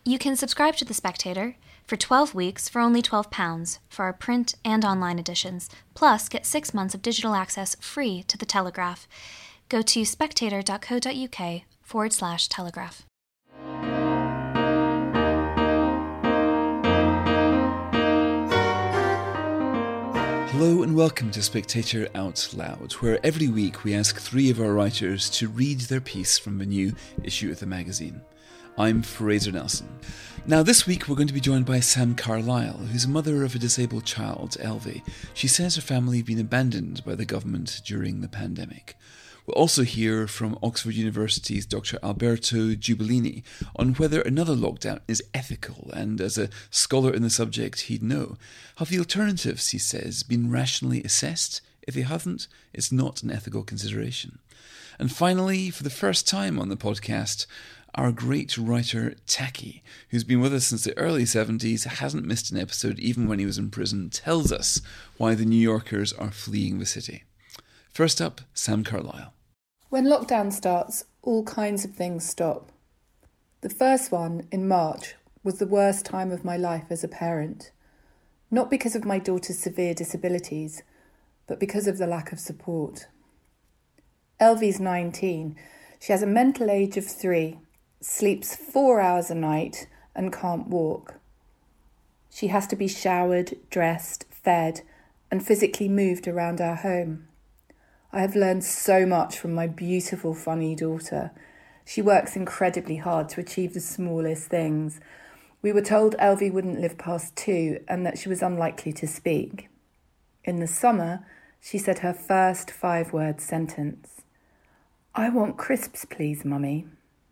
You can subscribe to The Spectator for 12 weeks for only £12 for our print and online editions, plus get 6 months of digital access free to The Telegraph. Go to spectator.co.uk/Telegraph. Hello and welcome to Spectator Out Loud, where every week we ask 3 of our writers to read their piece from a new issue of the magazine. I'm Fraser Nelson. Now this week we're going to be joined by Sam Carlyle, who's a mother of a disabled child, Elvie. She says her family have been abandoned by the government during the pandemic. We'll also hear from Oxford University's Dr. Alberto Giubilini on whether another lockdown is ethical, and as a scholar in the subject he'd know. Have the alternatives, he says, been rationally assessed? If they haven't, it's not an ethical consideration. And finally, for the first time on the podcast, our great writer Taki, who's been with us since the early 70s, hasn't missed an episode even when he was in prison, tells us why the New Yorkers are fleeing the city. First up, Sam Carlyle. When lockdown starts, all kinds of things stop. The first one, in March, was the worst time of my life as a parent. Not because of my daughter's severe disabilities, but because of the lack of support. Elvie's 19. She has a mental age of 3, sleeps 4 hours a night and can't walk. She has to be showered, dressed, fed, and physically moved around our home. I have learned so much from my beautiful, funny daughter. She works incredibly hard to achieve the smallest things. We were told Elvie wouldn't live past 2 and that she was unlikely to speak. In the summer, she said her first 5-word sentence. "I want crisps, please, Mummy."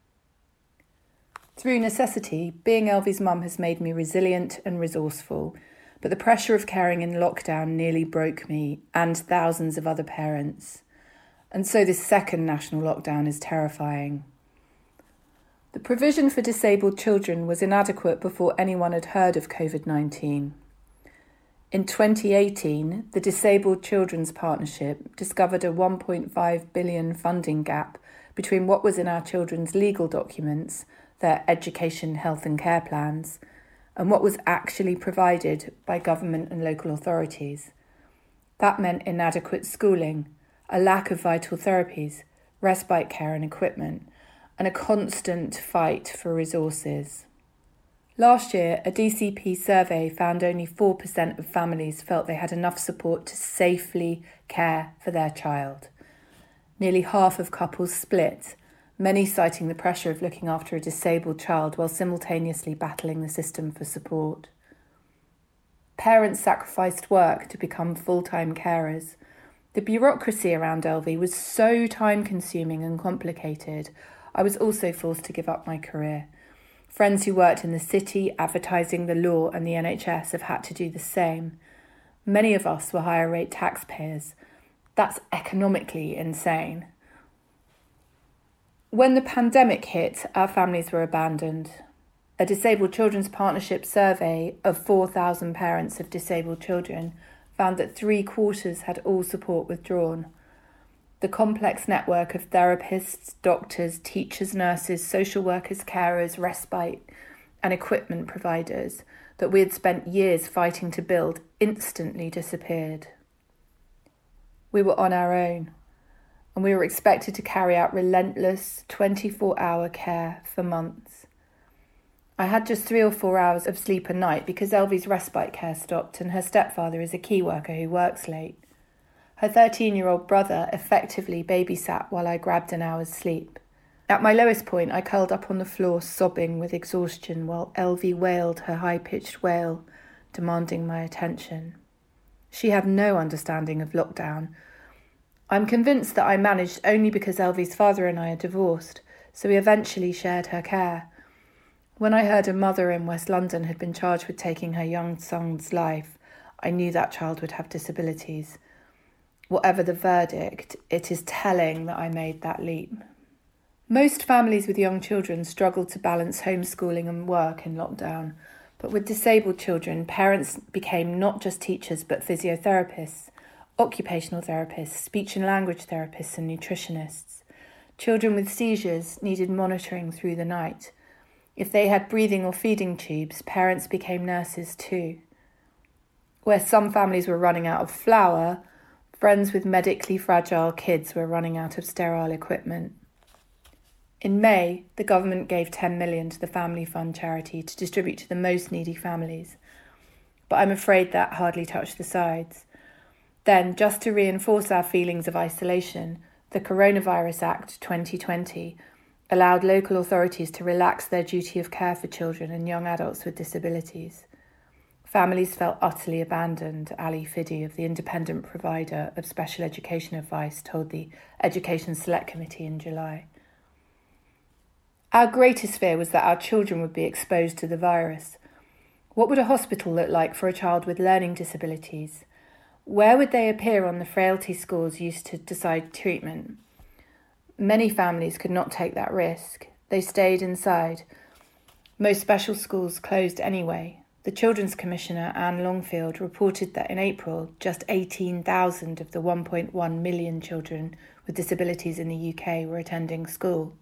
Through necessity, being Elvie's mum has made me resilient and resourceful, but the pressure of caring in lockdown nearly broke me and thousands of other parents. And so this second national lockdown is terrifying. The provision for disabled children was inadequate before anyone had heard of COVID-19. In 2018, the Disabled Children's Partnership discovered a £1.5 billion funding gap between what was in our children's legal documents, their education, health and care plans, and what was actually provided by government and local authorities. That meant inadequate schooling, a lack of vital therapies, respite care and equipment, and a constant fight for resources. Last year, a DCP survey found only 4% of families felt they had enough support to safely care for their child. Nearly half of couples split, many citing the pressure of looking after a disabled child while simultaneously battling the system for support. Parents sacrificed work to become full-time carers. The bureaucracy around Elvie was so time-consuming and complicated, I was also forced to give up my career. Friends who worked in the city, advertising, the law and the NHS have had to do the same. Many of us were higher-rate taxpayers. That's economically insane. When the pandemic hit, our families were abandoned. A Disabled Children's Partnership survey of 4,000 parents of disabled children found that 3/4 had all support withdrawn. The complex network of therapists, doctors, teachers, nurses, social workers, carers, respite and equipment providers that we had spent years fighting to build instantly disappeared. We were on our own, and we were expected to carry out relentless 24-hour care for months. I had just 3 or 4 hours of sleep a night because Elvie's respite care stopped and her stepfather is a key worker who works late. Her 13-year-old brother effectively babysat while I grabbed an hour's sleep. At my lowest point, I curled up on the floor sobbing with exhaustion while Elvie wailed her high-pitched wail, demanding my attention. She had no understanding of lockdown. I'm convinced that I managed only because Elvie's father and I are divorced, so we eventually shared her care. When I heard a mother in West London had been charged with taking her young son's life, I knew that child would have disabilities. Whatever the verdict, it is telling that I made that leap. Most families with young children struggled to balance homeschooling and work in lockdown, but with disabled children, parents became not just teachers but physiotherapists, occupational therapists, speech and language therapists and nutritionists. Children with seizures needed monitoring through the night. If they had breathing or feeding tubes, parents became nurses too. Where some families were running out of flour, friends with medically fragile kids were running out of sterile equipment. In May, the government gave $10 million to the Family Fund charity to distribute to the most needy families. But I'm afraid that hardly touched the sides. Then, just to reinforce our feelings of isolation, the Coronavirus Act 2020 allowed local authorities to relax their duty of care for children and young adults with disabilities. Families felt utterly abandoned, Ali Fiddy of the independent provider of special education advice told the Education Select Committee in July. Our greatest fear was that our children would be exposed to the virus. What would a hospital look like for a child with learning disabilities? Where would they appear on the frailty scores used to decide treatment? Many families could not take that risk. They stayed inside. Most special schools closed anyway. The Children's Commissioner, Anne Longfield, reported that in April, just 18,000 of the 1.1 million children with disabilities in the UK were attending school.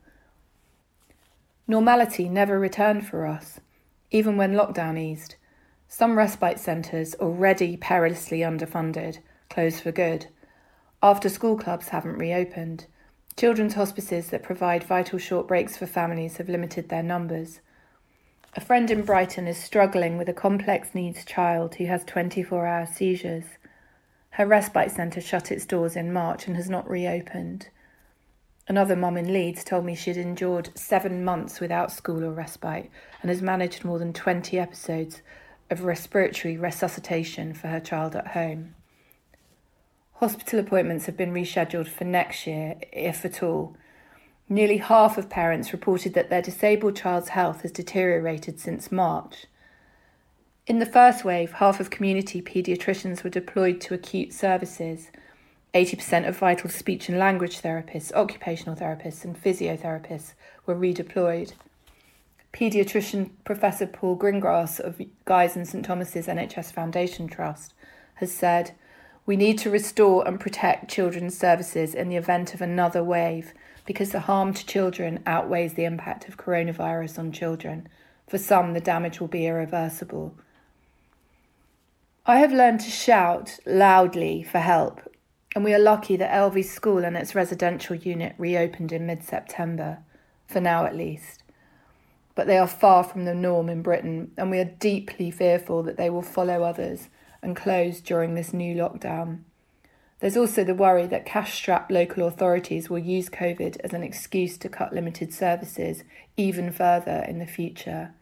Normality never returned for us, even when lockdown eased. Some respite centres, already perilously underfunded, closed for good. After-school clubs haven't reopened. Children's hospices that provide vital short breaks for families have limited their numbers. A friend in Brighton is struggling with a complex needs child who has 24-hour seizures. Her respite centre shut its doors in March and has not reopened. Another mum in Leeds told me she'd endured 7 months without school or respite and has managed more than 20 episodes of respiratory resuscitation for her child at home. Hospital appointments have been rescheduled for next year, if at all. Nearly half of parents reported that their disabled child's health has deteriorated since March. In the first wave, half of community paediatricians were deployed to acute services. 80% of vital speech and language therapists, occupational therapists and physiotherapists were redeployed. Paediatrician Professor Paul Gringrass of Guy's and St Thomas's NHS Foundation Trust has said, "We need to restore and protect children's services in the event of another wave because the harm to children outweighs the impact of coronavirus on children. For some, the damage will be irreversible." I have learned to shout loudly for help, and we are lucky that Elvie School and its residential unit reopened in mid-September, for now at least. But they are far from the norm in Britain, and we are deeply fearful that they will follow others and close during this new lockdown. There's also the worry that cash-strapped local authorities will use COVID as an excuse to cut limited services even further in the future.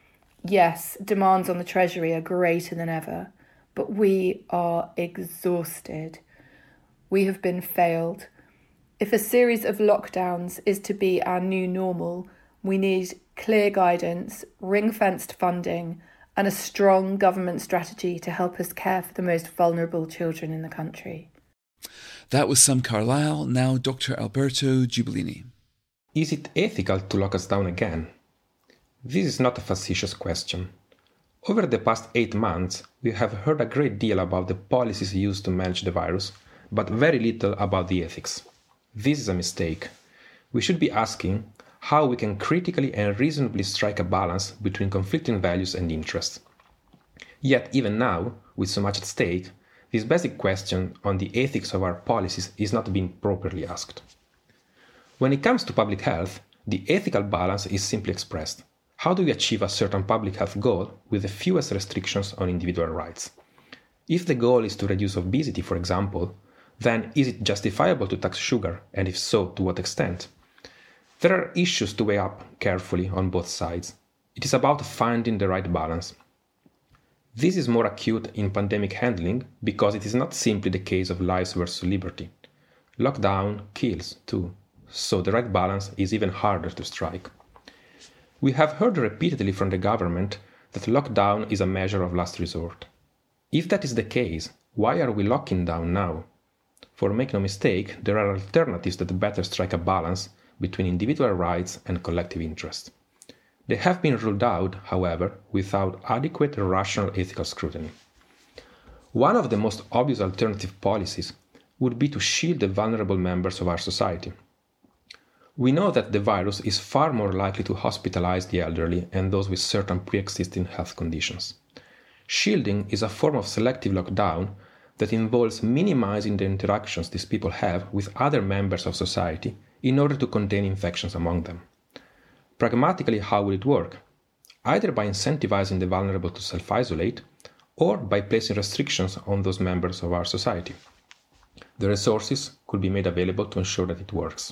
Yes, demands on the Treasury are greater than ever, but we are exhausted. We have been failed. If a series of lockdowns is to be our new normal, we need clear guidance, ring-fenced funding, and a strong government strategy to help us care for the most vulnerable children in the country. That was Sam Carlisle, now Dr. Alberto Giubilini. Is it ethical to lock us down again? This is not a facetious question. Over the past 8 months, we have heard a great deal about the policies used to manage the virus, but very little about the ethics. This is a mistake. We should be asking how we can critically and reasonably strike a balance between conflicting values and interests. Yet even now, with so much at stake, this basic question on the ethics of our policies is not being properly asked. When it comes to public health, the ethical balance is simply expressed. How do we achieve a certain public health goal with the fewest restrictions on individual rights? If the goal is to reduce obesity, for example, then is it justifiable to tax sugar, and if so, to what extent? There are issues to weigh up carefully on both sides. It is about finding the right balance. This is more acute in pandemic handling because it is not simply the case of lives versus liberty. Lockdown kills too, so the right balance is even harder to strike. We have heard repeatedly from the government that lockdown is a measure of last resort. If that is the case, why are we locking down now? For make no mistake, there are alternatives that better strike a balance between individual rights and collective interest. They have been ruled out, however, without adequate rational ethical scrutiny. One of the most obvious alternative policies would be to shield the vulnerable members of our society. We know that the virus is far more likely to hospitalize the elderly and those with certain pre-existing health conditions. Shielding is a form of selective lockdown that involves minimizing the interactions these people have with other members of society in order to contain infections among them. Pragmatically, how will it work? Either by incentivizing the vulnerable to self-isolate, or by placing restrictions on those members of our society. The resources could be made available to ensure that it works.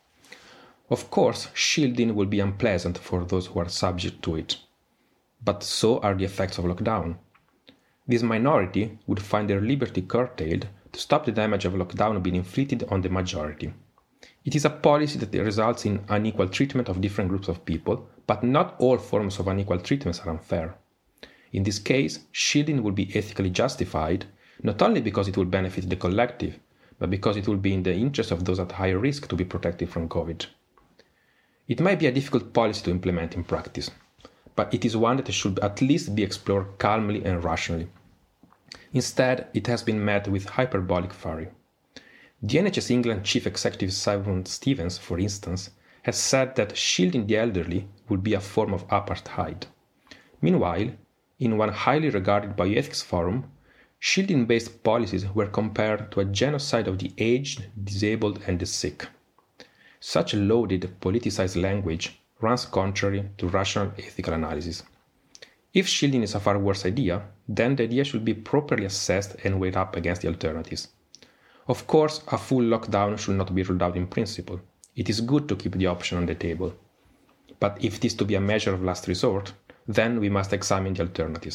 Of course, shielding will be unpleasant for those who are subject to it, but so are the effects of lockdown. This minority would find their liberty curtailed to stop the damage of lockdown being inflicted on the majority. It is a policy that results in unequal treatment of different groups of people, but not all forms of unequal treatments are unfair. In this case, shielding will be ethically justified, not only because it will benefit the collective, but because it will be in the interest of those at higher risk to be protected from COVID. It might be a difficult policy to implement in practice, but it is one that should at least be explored calmly and rationally. Instead, it has been met with hyperbolic fury. The NHS England Chief Executive Simon Stevens, for instance, has said that shielding the elderly would be a form of apartheid. Meanwhile, in one highly regarded bioethics forum, shielding-based policies were compared to a genocide of the aged, disabled, and the sick. Such loaded, politicized language runs contrary to rational ethical analysis. If shielding is a far worse idea, then the idea should be properly assessed and weighed up against the alternatives. Of course, a full lockdown should not be ruled out in principle. It is good to keep the option on the table. But if it is to be a measure of last resort, then we must examine the alternatives.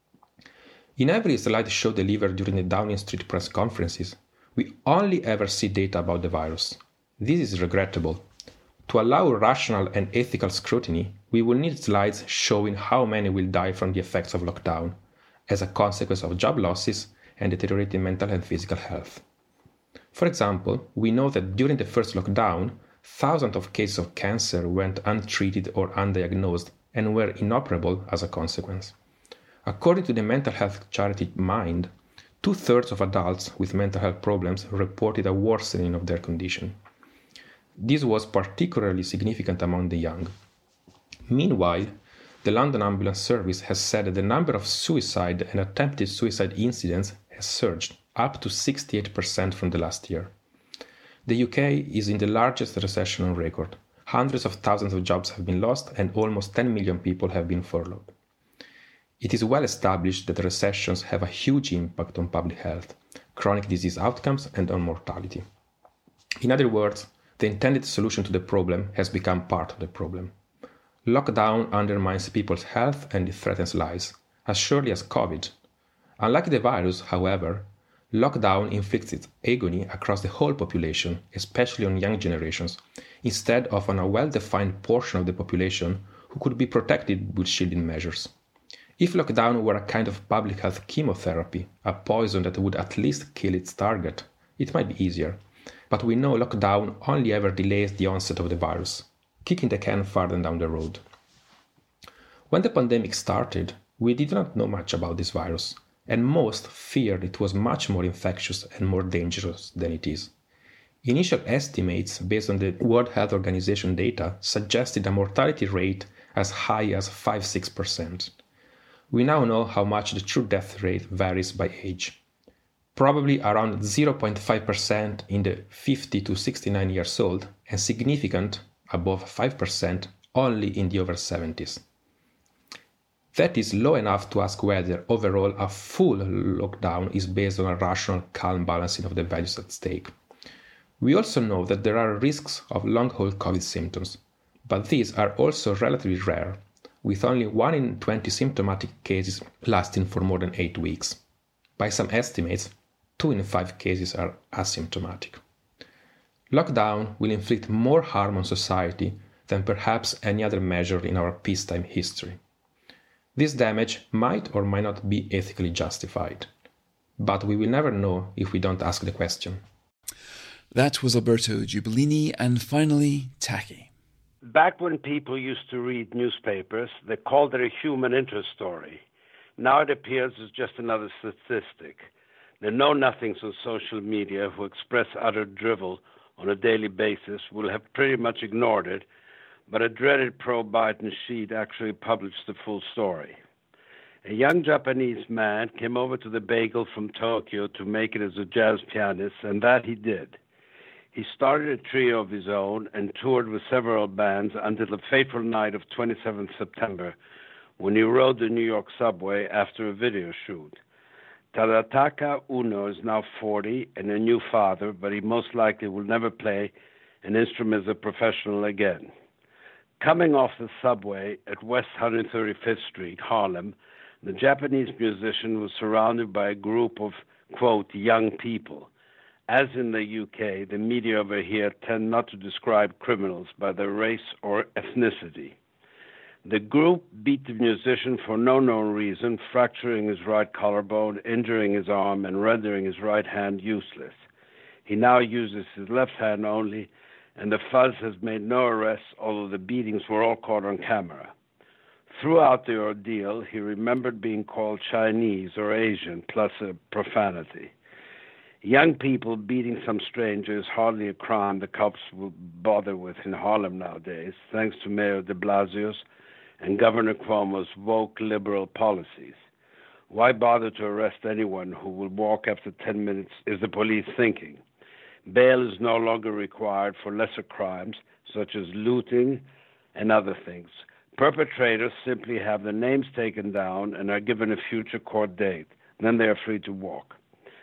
In every slideshow delivered during the Downing Street press conferences, we only ever see data about the virus. This is regrettable. To allow rational and ethical scrutiny, we will need slides showing how many will die from the effects of lockdown, as a consequence of job losses and deteriorating mental and physical health. For example, we know that during the first lockdown, thousands of cases of cancer went untreated or undiagnosed and were inoperable as a consequence. According to the mental health charity Mind, 2/3 of adults with mental health problems reported a worsening of their condition. This was particularly significant among the young. Meanwhile, the London Ambulance Service has said that the number of suicide and attempted suicide incidents has surged up to 68% from the last year. The UK is in the largest recession on record. Hundreds of thousands of jobs have been lost and almost 10 million people have been furloughed. It is well established that recessions have a huge impact on public health, chronic disease outcomes, and on mortality. In other words, the intended solution to the problem has become part of the problem. Lockdown undermines people's health and it threatens lives, as surely as COVID. Unlike the virus, however, lockdown inflicts its agony across the whole population, especially on young generations, instead of on a well-defined portion of the population who could be protected with shielding measures. If lockdown were a kind of public health chemotherapy, a poison that would at least kill its target, it might be easier. But we know lockdown only ever delays the onset of the virus, kicking the can farther down the road. When the pandemic started, we did not know much about this virus, and most feared it was much more infectious and more dangerous than it is. Initial estimates based on the World Health Organization data suggested a mortality rate as high as 5-6%. We now know how much the true death rate varies by age. Probably around 0.5% in the 50 to 69 years old, and significant, above 5%, only in the over 70s. That is low enough to ask whether overall a full lockdown is based on a rational, calm balancing of the values at stake. We also know that there are risks of long-haul COVID symptoms, but these are also relatively rare, with only 1 in 20 symptomatic cases lasting for more than 8 weeks. By some estimates, 2 in 5 cases are asymptomatic. Lockdown will inflict more harm on society than perhaps any other measure in our peacetime history. This damage might or might not be ethically justified, but we will never know if we don't ask the question. That was Alberto Giubilini, and finally, Tacky. Back when people used to read newspapers, they called it a human interest story. Now it appears as just another statistic. The know-nothings on social media who express utter drivel on a daily basis will have pretty much ignored it, but a dreaded pro-Biden sheet actually published the full story. A young Japanese man came over to the Bagel from Tokyo to make it as a jazz pianist, and that he did. He started a trio of his own and toured with several bands until the fateful night of 27th September, when he rode the New York subway after a video shoot. Tadataka Uno is now 40 and a new father, but he most likely will never play an instrument as a professional again. Coming off the subway at West 135th Street, Harlem, the Japanese musician was surrounded by a group of, quote, young people. As in the UK, the media over here tend not to describe criminals by their race or ethnicity. The group beat the musician for no known reason, fracturing his right collarbone, injuring his arm, and rendering his right hand useless. He now uses his left hand only, and the fuzz has made no arrests, although the beatings were all caught on camera. Throughout the ordeal, he remembered being called Chinese or Asian, plus a profanity. Young people beating some stranger is hardly a crime the cops will bother with in Harlem nowadays, thanks to Mayor de Blasio's and Governor Cuomo's woke liberal policies. Why bother to arrest anyone who will walk after 10 minutes, is the police thinking? Bail is no longer required for lesser crimes, such as looting and other things. Perpetrators simply have their names taken down and are given a future court date. Then they are free to walk.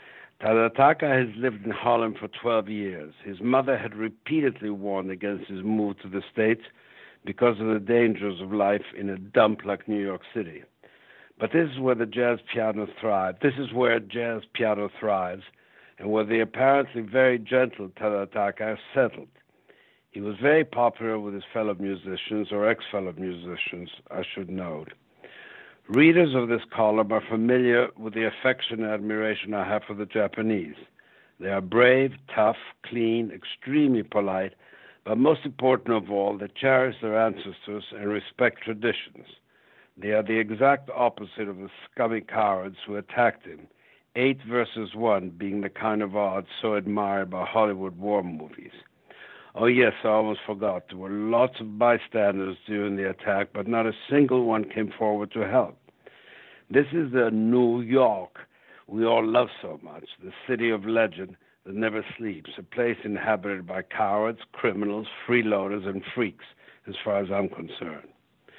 Tadataka has lived in Harlem for 12 years. His mother had repeatedly warned against his move to the States because of the dangers of life in a dump like New York City. But this is where the jazz piano thrives. This is where jazz piano thrives, and where the apparently very gentle Tadataka settled. He was very popular with his fellow musicians, or ex-fellow musicians, I should note. Readers of this column are familiar with the affection and admiration I have for the Japanese. They are brave, tough, clean, extremely polite, but most important of all, they cherish their ancestors and respect traditions. They are the exact opposite of the scummy cowards who attacked him, 8 versus 1 being the kind of odds so admired by Hollywood war movies. Oh yes, I almost forgot. There were lots of bystanders during the attack, but not a single one came forward to help. This is the New York we all love so much, the city of legend that never sleeps, a place inhabited by cowards, criminals, freeloaders, and freaks, as far as I'm concerned.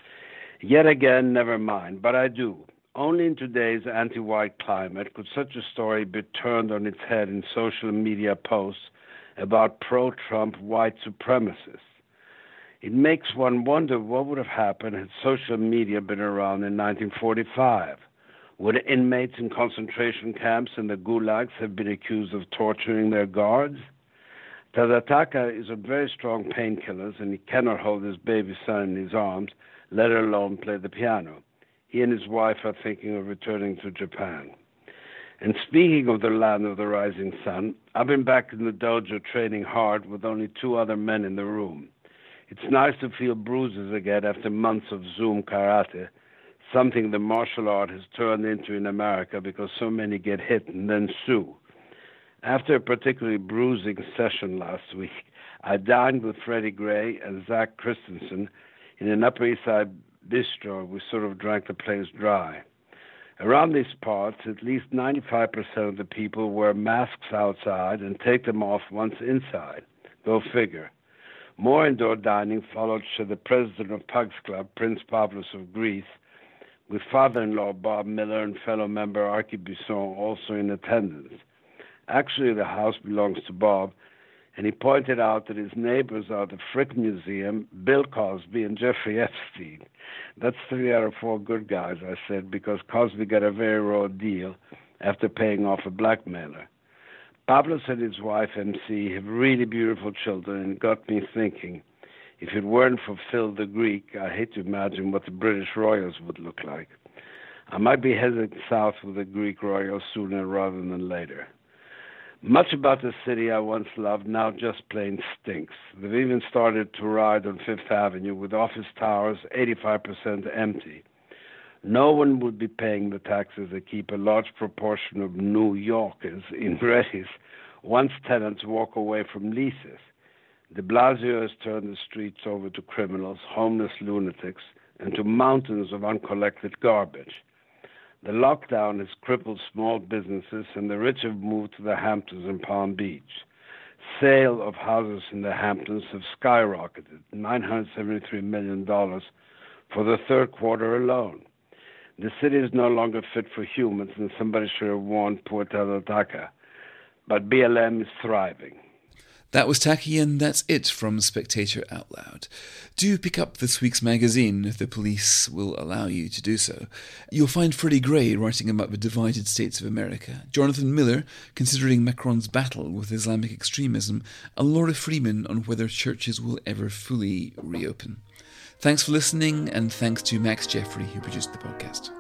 Yet again, never mind, but I do. Only in today's anti-white climate could such a story be turned on its head in social media posts about pro-Trump white supremacists. It makes one wonder what would have happened had social media been around in 1945. Would inmates in concentration camps and the gulags have been accused of torturing their guards? Tadataka is on very strong painkillers, and he cannot hold his baby son in his arms, let alone play the piano. He and his wife are thinking of returning to Japan. And speaking of the land of the rising sun, I've been back in the dojo training hard with only 2 other men in the room. It's nice to feel bruises again after months of Zoom karate, something the martial art has turned into in America because so many get hit and then sue. After a particularly bruising session last week, I dined with Freddie Gray and Zach Christensen in an Upper East Side bistro. We sort of drank the place dry. Around these parts, at least 95% of the people wear masks outside and take them off once inside. Go figure. More indoor dining followed to the president of Pugs Club, Prince Pavlos of Greece, with father-in-law Bob Miller and fellow member Archie Bisson also in attendance. Actually, the house belongs to Bob, and he pointed out that his neighbors are the Frick Museum, Bill Cosby, and Jeffrey Epstein. That's 3 out of 4 good guys, I said, because Cosby got a very raw deal after paying off a blackmailer. Pavlos and his wife, MC, have really beautiful children, and got me thinking, if it weren't for Phil the Greek, I hate to imagine what the British royals would look like. I might be heading south with the Greek royals sooner rather than later. Much about the city I once loved now just plain stinks. They've even started to ride on Fifth Avenue with office towers 85% empty. No one would be paying the taxes that keep a large proportion of New Yorkers in Reddy's Once tenants walk away from leases, de Blasio has turned the streets over to criminals, homeless lunatics, and to mountains of uncollected garbage. The lockdown has crippled small businesses, and the rich have moved to the Hamptons and Palm Beach. Sale of houses in the Hamptons have skyrocketed, $973 million for the third quarter alone. The city is no longer fit for humans, and somebody should have warned poor Talataka. But BLM is thriving. That was Taki, and that's it from Spectator Out Loud. Do pick up this week's magazine if the police will allow you to do so. You'll find Freddie Gray writing about the divided states of America, Jonathan Miller considering Macron's battle with Islamic extremism, and Laura Freeman on whether churches will ever fully reopen. Thanks for listening, and thanks to Max Jeffrey who produced the podcast.